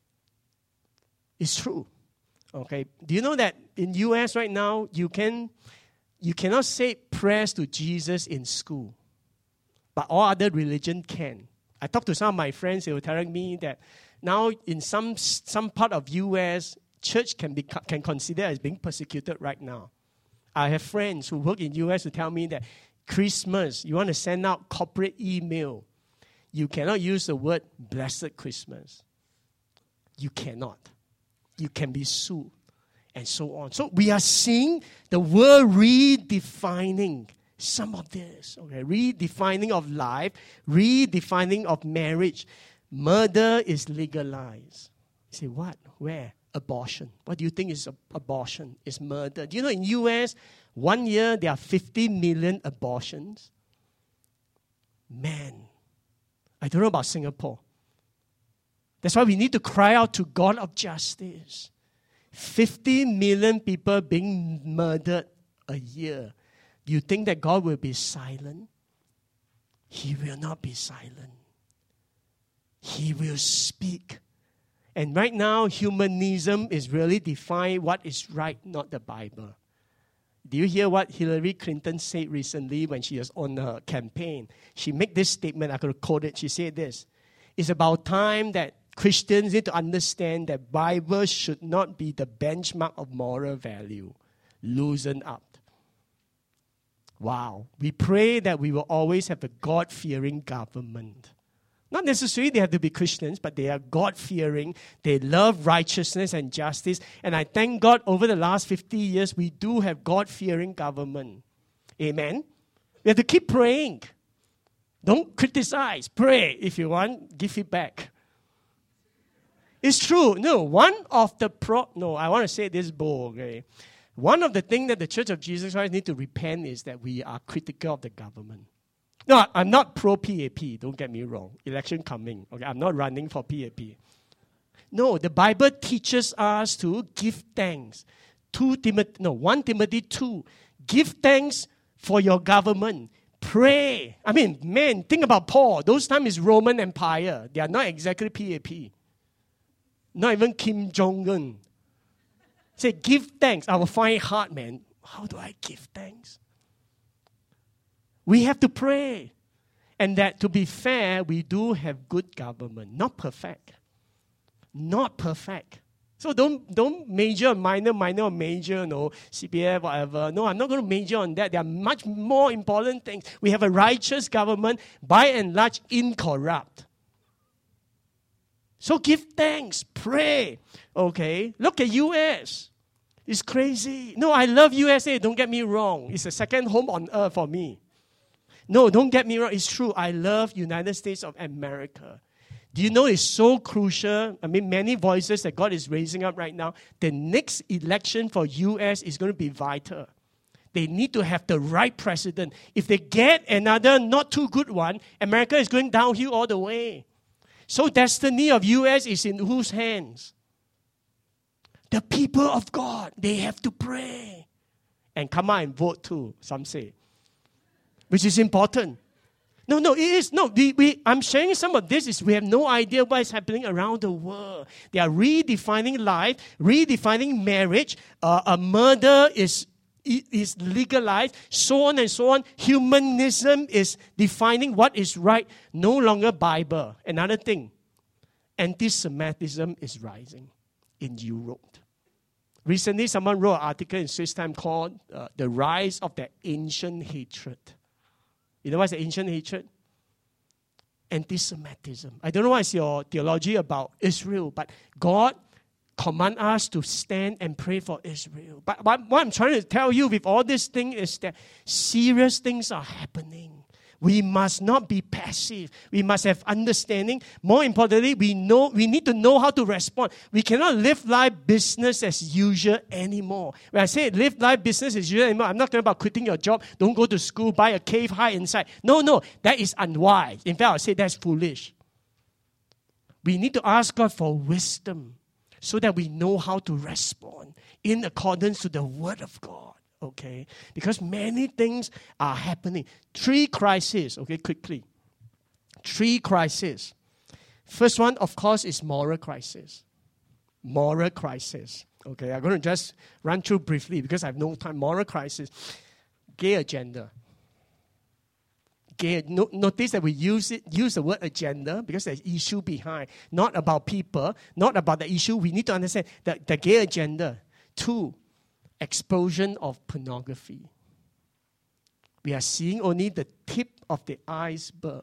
It's true. Okay, do you know that in U.S. right now you cannot say prayers to Jesus in school, but all other religion can. I talked to some of my friends. They were telling me that now in some part of U.S., church can consider as being persecuted right now. I have friends who work in U.S. who tell me that Christmas, you want to send out corporate email, you cannot use the word Blessed Christmas. You cannot. You can be sued, and so on. So we are seeing the world redefining some of this, okay? Redefining of life, redefining of marriage. Murder is legalized. You say, what? Where? Abortion. What do you think is abortion? Is murder. Do you know in U.S., 1 year there are 50 million abortions? Man, I don't know about Singapore. That's why we need to cry out to God of justice. 50 million people being murdered a year. Do you think that God will be silent? He will not be silent. He will speak. And right now, humanism is really defining what is right, not the Bible. Do you hear what Hillary Clinton said recently when she was on her campaign? She made this statement, I could quote it. She said this, it's about time that Christians need to understand that Bible should not be the benchmark of moral value. Loosen up. Wow. We pray that we will always have a God-fearing government. Not necessarily they have to be Christians, but they are God-fearing. They love righteousness and justice. And I thank God over the last 50 years, we do have God-fearing government. Amen? We have to keep praying. Don't criticize. Pray. If you want, give feedback. It's true. No, I want to say this bold, okay? One of the things that the Church of Jesus Christ need to repent is that we are critical of the government. No, I'm not pro-PAP, don't get me wrong. Election coming, okay? I'm not running for PAP. No, the Bible teaches us to give thanks. 1 Timothy 2. Give thanks for your government. Pray. I mean, man, think about Paul. Those times is Roman Empire. They are not exactly PAP. Not even Kim Jong-un. Say, give thanks. I will find it hard, man. How do I give thanks? We have to pray. And that, to be fair, we do have good government. Not perfect. Not perfect. So don't major on minor on major, CPF, whatever. No, I'm not going to major on that. There are much more important things. We have a righteous government, by and large, incorrupt. So give thanks, pray, okay? Look at U.S. It's crazy. No, I love USA, don't get me wrong. It's a second home on earth for me. No, don't get me wrong, it's true. I love United States of America. Do you know it's so crucial? I mean, many voices that God is raising up right now. The next election for U.S. is going to be vital. They need to have the right president. If they get another not too good one, America is going downhill all the way. So destiny of U.S. is in whose hands? The people of God. They have to pray. And come out and vote too, some say. Which is important. No, it is. No, I'm sharing some of this is we have no idea what is happening around the world. They are redefining life, redefining marriage. A murder is legalized, so on and so on. Humanism is defining what is right, no longer Bible. Another thing, anti-Semitism is rising in Europe. Recently, someone wrote an article in Swiss Time called The Rise of the Ancient Hatred. You know what's the ancient hatred? Anti-Semitism. I don't know what is your theology about Israel, but God commands us to stand and pray for Israel. But what I'm trying to tell you with all this thing is that serious things are happening. We must not be passive. We must have understanding. More importantly, we need to know how to respond. We cannot live life business as usual anymore. When I say live life business as usual anymore, I'm not talking about quitting your job, don't go to school, buy a cave, hide inside. No, that is unwise. In fact, I'll say that's foolish. We need to ask God for wisdom so that we know how to respond in accordance to the Word of God. Okay, because many things are happening. 3 crises, okay, quickly. 3 crises. First one, of course, is moral crisis. Moral crisis. Okay, I'm going to just run through briefly because I have no time. Moral crisis. Gay agenda. Notice that we use the word agenda because there's issue behind. Not about people, not about the issue. We need to understand the gay agenda. 2, explosion of pornography. We are seeing only the tip of the iceberg.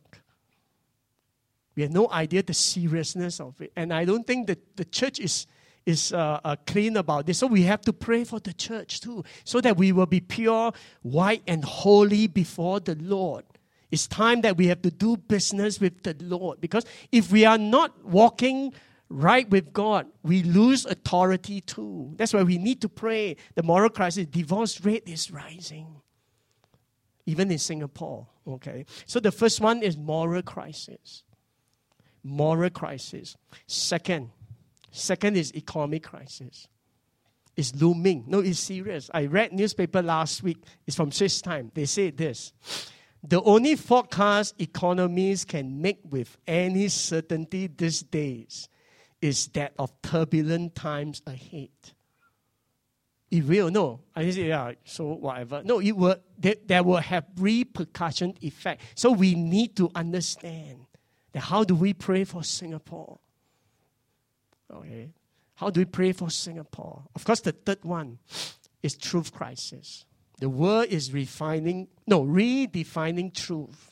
We have no idea the seriousness of it. And I don't think that the church is clean about this. So we have to pray for the church too, so that we will be pure, white, and holy before the Lord. It's time that we have to do business with the Lord. Because if we are not walking right with God, we lose authority too. That's why we need to pray. The moral crisis, divorce rate is rising. Even in Singapore, okay? So the first one is moral crisis. Moral crisis. Second is economic crisis. It's looming. No, it's serious. I read newspaper last week. It's from Swiss Time. They say this. The only forecast economies can make with any certainty these days is that of turbulent times ahead. It will, no. I say, yeah, so whatever. No, it will. There will have repercussion effect. So we need to understand that how do we pray for Singapore? Okay. How do we pray for Singapore? Of course, the third one is truth crisis. The world is redefining truth.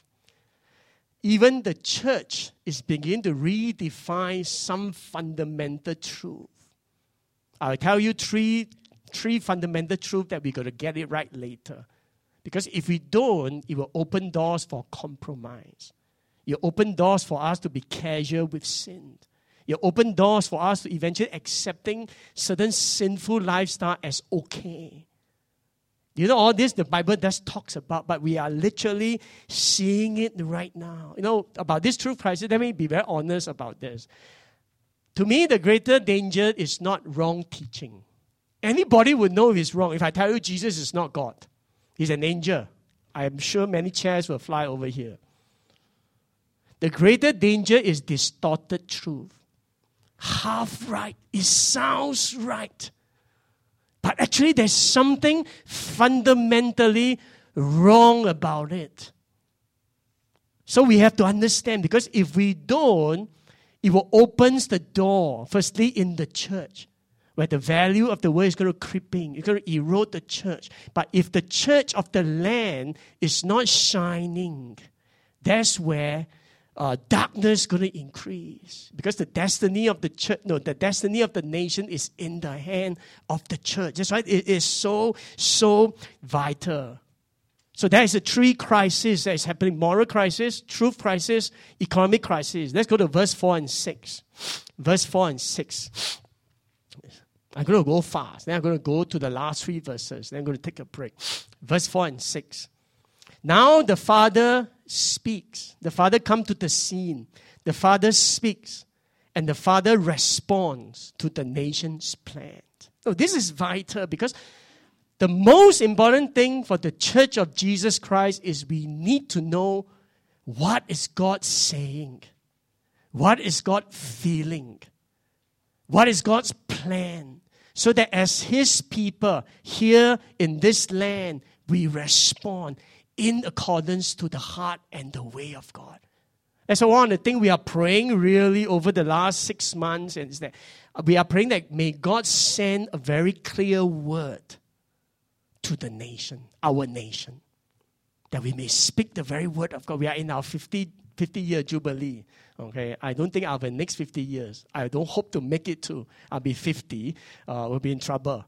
Even the church is beginning to redefine some fundamental truth. I'll tell you three fundamental truths that we're going to get it right later. Because if we don't, it will open doors for compromise. It will open doors for us to be casual with sin. It will open doors for us to eventually accepting certain sinful lifestyle as okay. You know, all this the Bible does talks about, but we are literally seeing it right now. You know, about this truth crisis, let me be very honest about this. To me, the greater danger is not wrong teaching. Anybody would know if it's wrong. If I tell you Jesus is not God, he's an angel, I am sure many chairs will fly over here. The greater danger is distorted truth. Half right. It sounds right. But actually, there's something fundamentally wrong about it. So we have to understand, because if we don't, it will open the door, firstly, in the church, where the value of the word is going to creep in. It's going to erode the church. But if the church of the land is not shining, that's where darkness is going to increase, because the destiny of the church, the destiny of the nation is in the hand of the church. That's right. It is so vital. So there is a 3 crises that is happening: moral crisis, truth crisis, economic crisis. Let's go to verse 4 and 6. Verse 4 and 6. I'm going to go fast. Then I'm going to go to the last 3 verses. Then I'm going to take a break. Verse 4 and 6. Now the Father speaks. The Father comes to the scene. The Father speaks. And the Father responds to the nation's plan. So this is vital, because the most important thing for the Church of Jesus Christ is we need to know what is God saying? What is God feeling? What is God's plan? So that as His people here in this land, we respond in accordance to the heart and the way of God. That's one of the things we are praying really over the last 6 months, and is that we are praying that may God send a very clear word to the nation, our nation, that we may speak the very word of God. We are in our 50-year jubilee. Okay, I don't think I'll have the next 50 years. I don't hope to make it to. I'll be 50. We'll be in trouble.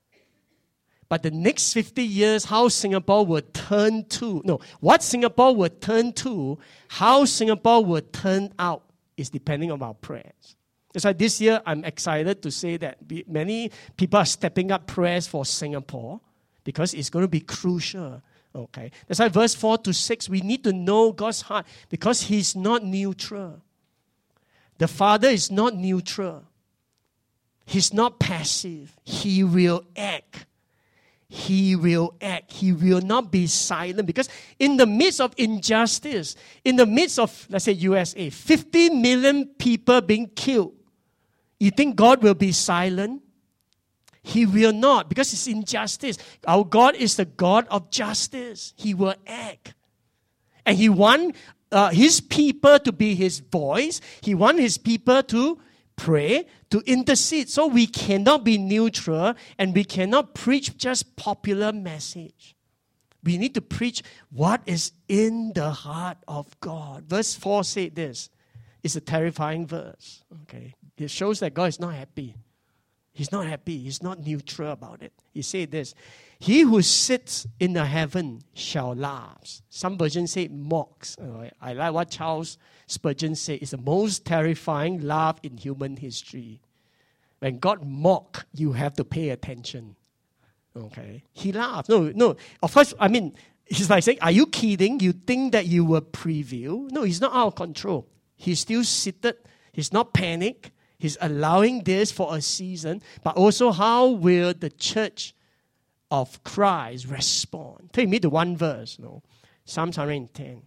But the next 50 years, how Singapore will turn to, what Singapore will turn to, how Singapore will turn out is depending on our prayers. That's why this year I'm excited to say that many people are stepping up prayers for Singapore because it's going to be crucial. Okay, that's why verse 4 to 6, we need to know God's heart because He's not neutral. The Father is not neutral. He's not passive. He will act. He will act. He will not be silent because in the midst of injustice, in the midst of, let's say, USA, 50 million people being killed, you think God will be silent? He will not, because it's injustice. Our God is the God of justice. He will act. And He wants His people to be His voice. He wants His people to pray, to intercede. So we cannot be neutral and we cannot preach just popular message. We need to preach what is in the heart of God. Verse 4 said this. It's a terrifying verse. Okay, it shows that God is not happy. He's not happy. He's not neutral about it. He said this, He who sits in the heaven shall laugh. Some versions say mocks. I like what Charles Spurgeon said. It's the most terrifying laugh in human history. When God mocks, you have to pay attention. Okay? He laughed. No. Of course, I mean, he's like saying, are you kidding? You think that you will prevail? No, He's not out of control. He's still seated. He's not panicked. He's allowing this for a season, but also how will the church of Christ respond? Take me to one verse, Psalms 110.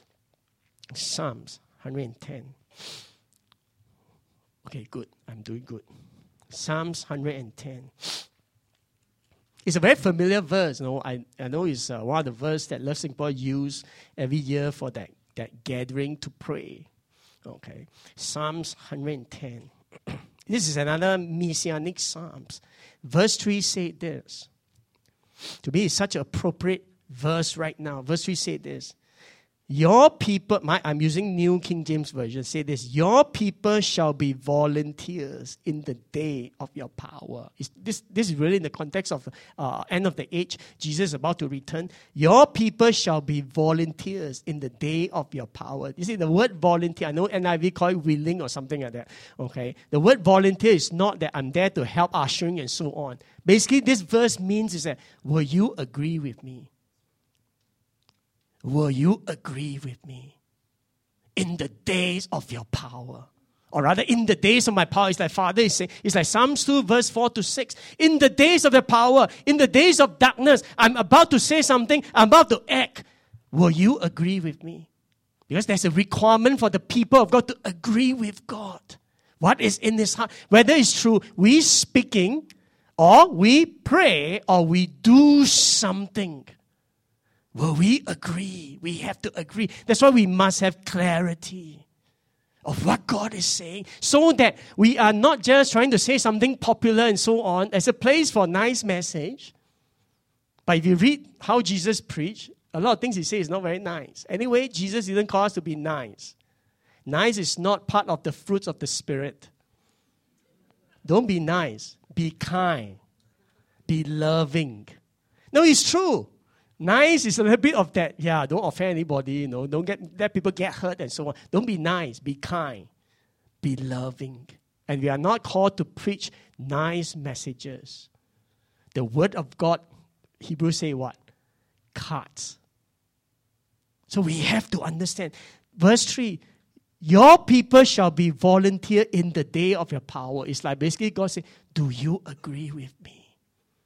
Psalms 110. Okay, good. I'm doing good. Psalms 110. It's a very familiar verse. I know it's one of the verses that Love Singapore use every year for that gathering to pray. Okay, Psalms 110. This is another messianic Psalms. Verse 3 said this. To me, it's such an appropriate verse right now. Verse 3 said this. Your people, I'm using New King James Version, say this. Your people shall be volunteers in the day of your power. This is really in the context of end of the age. Jesus is about to return. Your people shall be volunteers in the day of your power. You see, the word volunteer, I know NIV call it willing or something like that. Okay, the word volunteer is not that I'm there to help ushering and so on. Basically, this verse means is that, will you agree with me? Will you agree with me? In the days of your power. Or rather, in the days of my power, it's like Father is saying, it's like Psalms 2 verse 4 to 6. In the days of your power, in the days of darkness, I'm about to say something, I'm about to act. Will you agree with me? Because there's a requirement for the people of God to agree with God. What is in His heart? Whether it's true, we speaking, or we pray, or we do something. Will we agree? We have to agree. That's why we must have clarity of what God is saying, so that we are not just trying to say something popular and so on. There's a place for nice message. But if you read how Jesus preached, a lot of things He says is not very nice. Anyway, Jesus didn't call us to be nice. Nice is not part of the fruits of the Spirit. Don't be nice. Be kind. Be loving. No, it's true. Nice is a little bit of that. Yeah, don't offend anybody. Don't let people get hurt and so on. Don't be nice. Be kind. Be loving. And we are not called to preach nice messages. The word of God, Hebrews say what? Cuts. So we have to understand. Verse 3, your people shall be volunteer in the day of your power. It's like basically God saying, do you agree with me?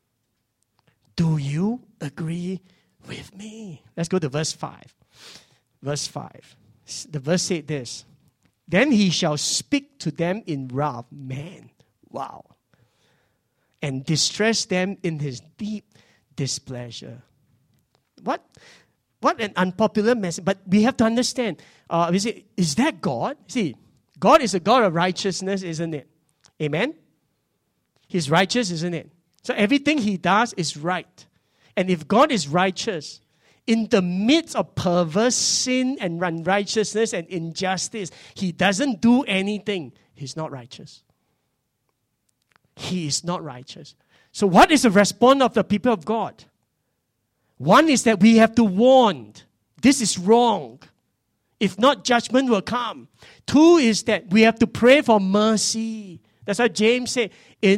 Do you agree with me? Let's go to verse 5. Verse 5. The verse said this. Then he shall speak to them in wrath. Man, wow. And distress them in his deep displeasure. What an unpopular message. But we have to understand. Is that God? See, God is a God of righteousness, isn't it? Amen? He's righteous, isn't it? So everything he does is right. And if God is righteous, in the midst of perverse sin and unrighteousness and injustice, he doesn't do anything. He's not righteous. He is not righteous. So what is the response of the people of God? One is that we have to warn. This is wrong. If not, judgment will come. Two is that we have to pray for mercy. That's what James said.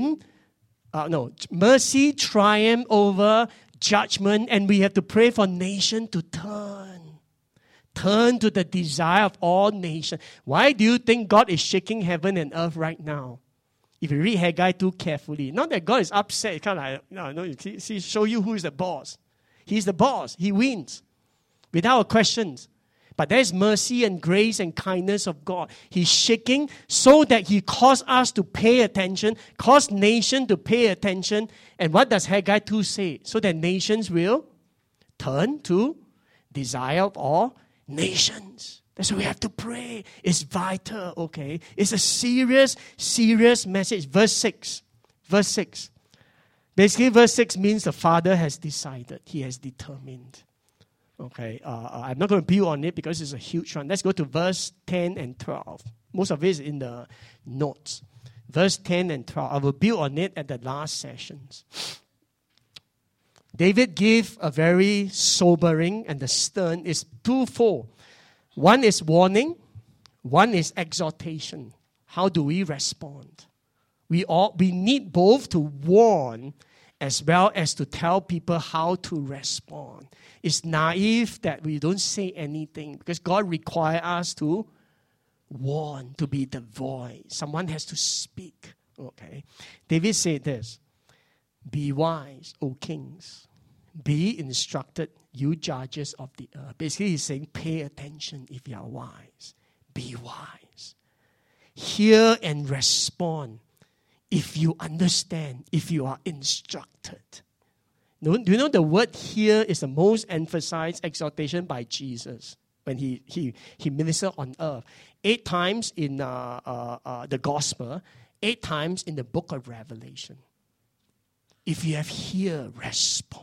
Mercy triumph over judgment, and we have to pray for nation to turn. Turn to the desire of all nations. Why do you think God is shaking heaven and earth right now? If you read Haggai too carefully, not that God is upset. It's kind of like, no, show you who is the boss. He's the boss. He wins without questions. But there's mercy and grace and kindness of God. He's shaking so that he calls us to pay attention, calls nation to pay attention. And what does Haggai 2 say? So that nations will turn to desire of all nations. That's why we have to pray. It's vital, okay? It's a serious, serious message. Verse 6. Basically, verse 6 means the Father has decided. He has determined. Okay, I'm not going to build on it because it's a huge one. Let's go to verse 10 and 12. Most of it is in the notes. Verse 10 and 12. I will build on it at the last sessions. David gave a very sobering, and the stern is twofold. One is warning. One is exhortation. How do we respond? We need both to warn as well as to tell people how to respond. It's naive that we don't say anything because God requires us to warn, to be the voice. Someone has to speak. Okay. David said this, be wise, O kings. Be instructed, you judges of the earth. Basically, he's saying, pay attention if you are wise. Be wise. Hear and respond if you understand, if you are instructed. Do you know the word here is the most emphasized exhortation by Jesus when he ministered on earth? 8 times in the gospel, 8 times in the book of Revelation. If you have ear, respond.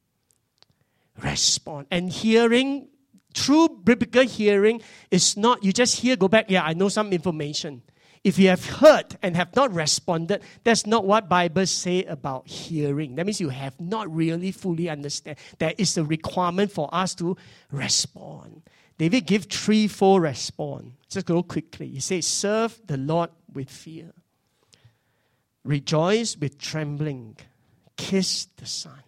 Respond. And hearing, true biblical hearing is not, you just hear, go back, yeah, I know some information. If you have heard and have not responded, that's not what Bible say about hearing. That means you have not really fully understand. There is a requirement for us to respond. David gave 3-4 response. Just go quickly. He says, serve the Lord with fear. Rejoice with trembling. Kiss the Son.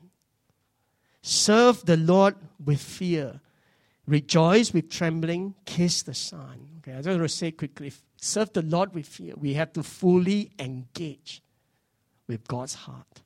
Serve the Lord with fear. Rejoice with trembling. Kiss the Son. Okay, I just want to say quickly, serve the Lord with fear. We have to fully engage with God's heart.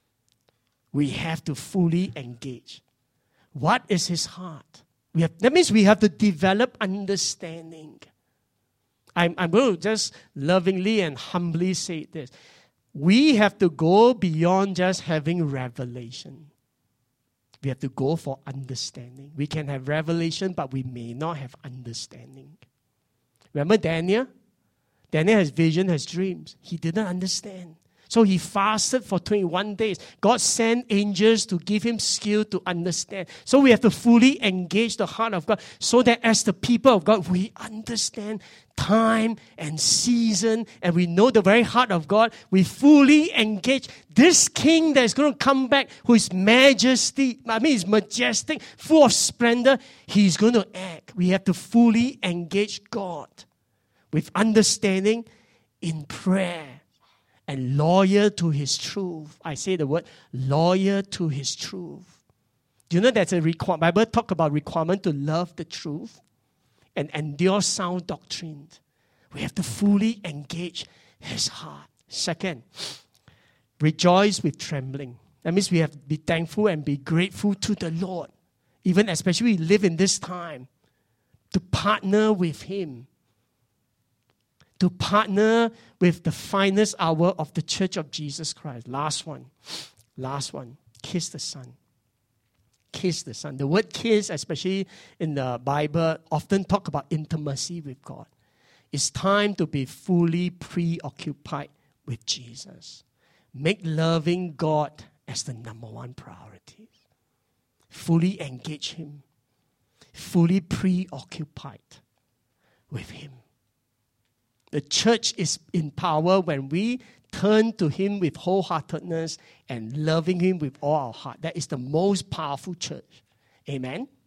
We have to fully engage. What is His heart? That means we have to develop understanding. I'm going to just lovingly and humbly say this. We have to go beyond just having revelation. We have to go for understanding. We can have revelation, but we may not have understanding. Remember Daniel? Daniel has vision, has dreams. He didn't understand. So he fasted for 21 days. God sent angels to give him skill to understand. So we have to fully engage the heart of God so that as the people of God, we understand time and season and we know the very heart of God. We fully engage this king that is going to come back who is he's majestic, full of splendor. He's going to act. We have to fully engage God with understanding in prayer. And loyal to His truth. I say the word loyal to His truth. Do you know that's a requirement? Bible talk about requirement to love the truth and endure sound doctrine. We have to fully engage His heart. Second, rejoice with trembling. That means we have to be thankful and be grateful to the Lord. Even especially we live in this time. to partner with Him, to partner with the finest hour of the Church of Jesus Christ. Last one. Kiss the Son. Kiss the Son. The word kiss, especially in the Bible, often talk about intimacy with God. It's time to be fully preoccupied with Jesus. Make loving God as the number one priority. Fully engage Him. Fully preoccupied with Him. The church is in power when we turn to Him with wholeheartedness and loving Him with all our heart. That is the most powerful church. Amen?